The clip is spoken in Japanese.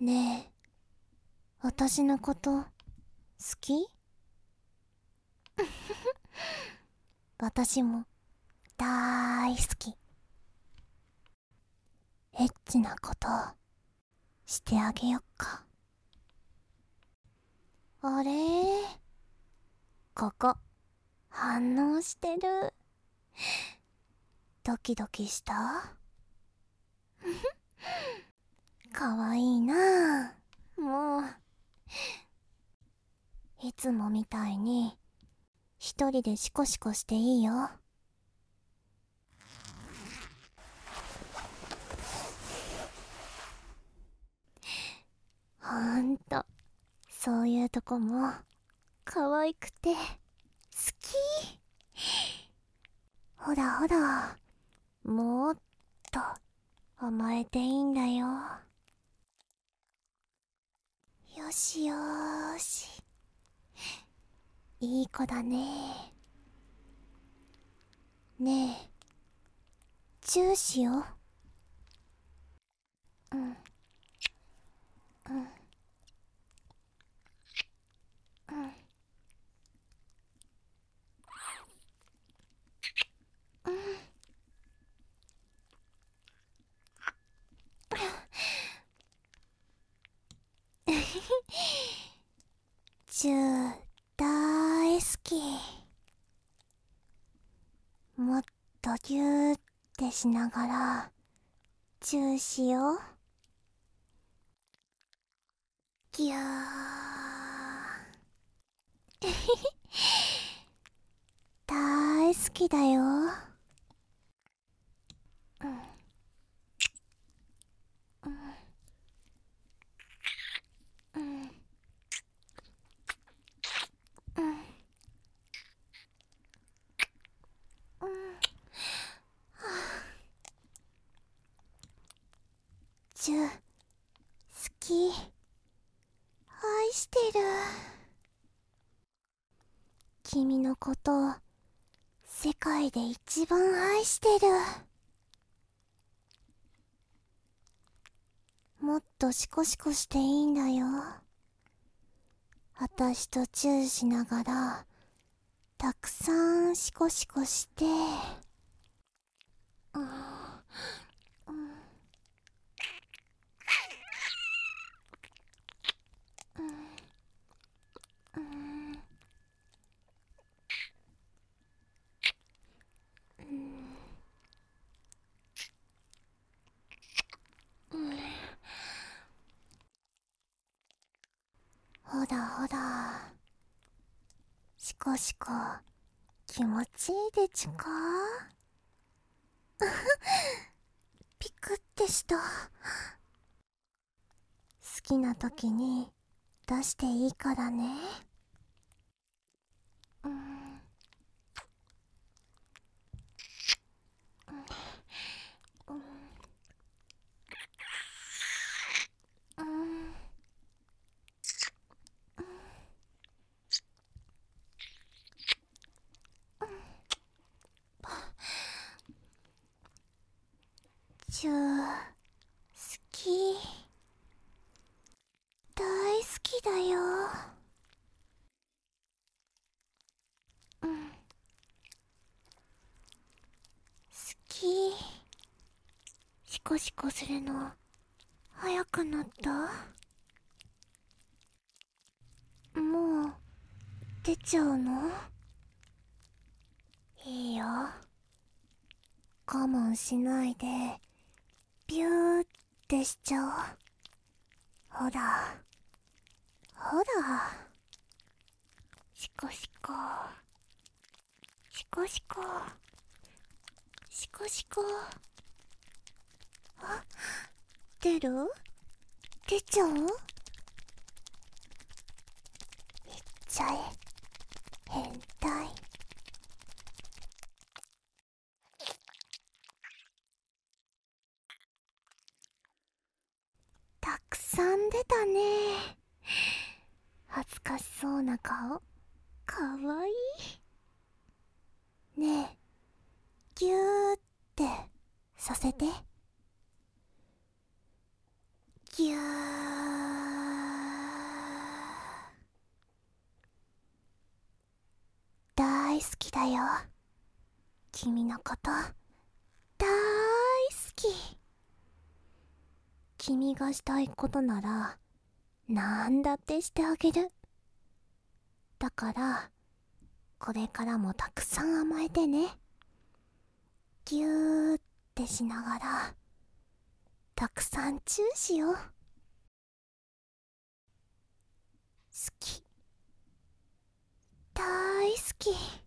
ねえ、私のこと好き？私もだーい好き。エッチなことしてあげよっか。あれー、ここ反応してる。ドキドキした？かわいいなあ。もういつもみたいに一人でシコシコしていいよ。ほんとそういうとこも可愛くて好き。ほらほら、もっと甘えていいんだよ。よしよーし、いい子だね。ねえ、チューしよう。うんうんうんうん。チュー大好き。もっとギューってしながらチューしよう。ギュー。大好きだよ。うんうんうんうんうん。チュー好き、愛してる。君のことを世界で一番愛してる。もっとシコシコしていいんだよ。あたしとチューしながらたくさんシコシコして。うんうんうんうん。ほらほら、シコシコ気持ちいいでちゅか？ピクってした。好きな時に出していいからね。うんうんうんチュー好き、大好きだよ。うん、好き。シコシコするの早くなった？もう出ちゃうの？いいよ、我慢しないでビューってしちゃおう。ほらほら、シコシコシコシコシコシコ。あ、出る？出ちゃう？いっちゃえ、変態。たくさん出たね。恥ずかしそうな顔、かわいい。ねえ、ギューってさせて。ギュー。 だよ。君のこと大好き。君がしたいことならなんだってしてあげる。だからこれからもたくさん甘えてね。ぎゅーってしながらたくさんチューしよう。好き、大好き。